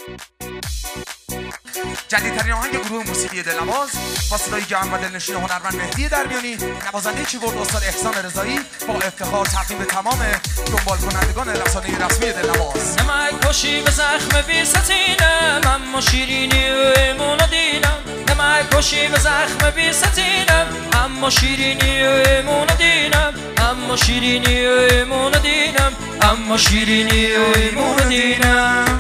جدیدترین آهنگ گروه موسیقی دلنواز با صدای گرم و دلنشین هنرمند مهدی درمیانی، نوازنده کیبورد استاد احسان رضایی، با افتخار تقدیم به تمام دنبال کنندگان رسانه رسمی دلنواز. نمک کشی به زخم بی ستینم، اما شیرینی ایمون دینم. نمک کشی به زخم بی ستینم، اما شیرینی ایمون دینم. اما شیرینی ایمون دینم. اما شیرینی ایمون دینم.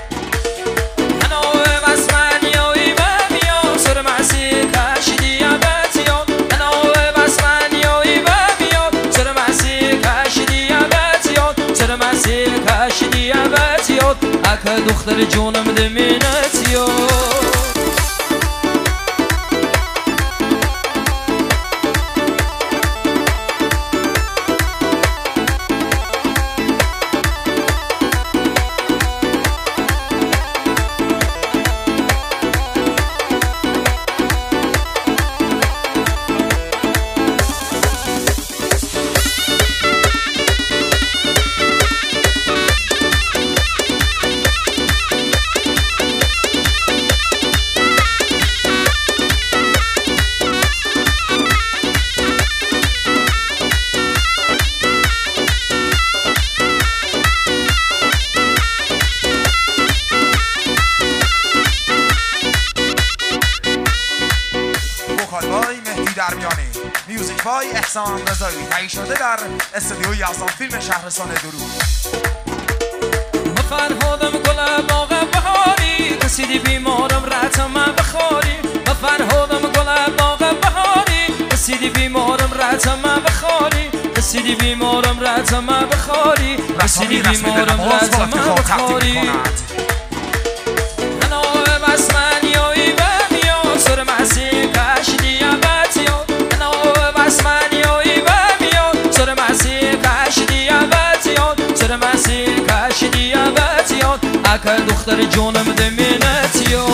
اکا دختر جونم دمینت یو درمیانی، میوزیک بای احسان رضایی، تهیه شده در استودیوی یزدان فیلم شهرستان درود. فرهادم گل باغ بهاری، کسی دی بیمارم رتم بخوری. فرهادم گل باغ بهاری، کسی دی بیمارم رتم بخوری. کسی دی بیمارم رتم بخوری. کسی دی بیمارم رتم بخوری. اکا دختر جونم دمینت یو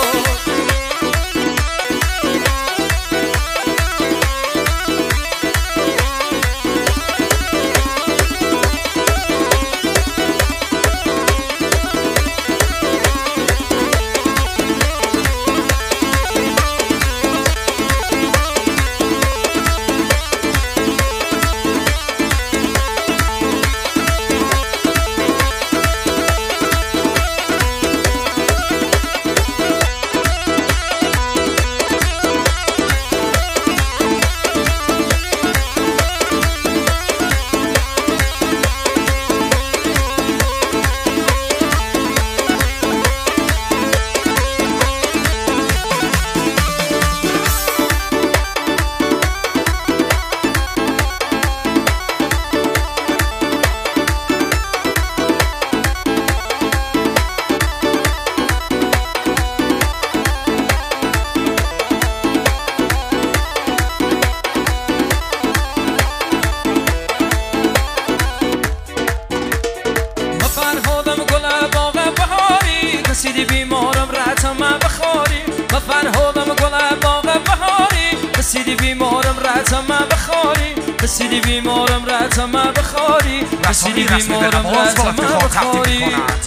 کسی بیمارم رتم بخوری. و فرهادم گل باغ بهاری، کسی بیمارم رتم بخوری. کسی بیمارم رتم بخوری. کسی بیمارم رتم بخوری.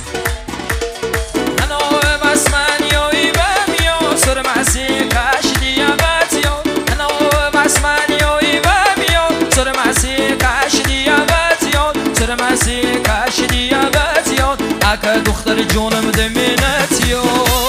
انا بس من یوی بمیو سر معسی کش دیابتیو. انا بس من یوی بمیو سر معسی کش دیابتیو. سر معسی کش دیابتیو. اکا دختر جونم دمینت یو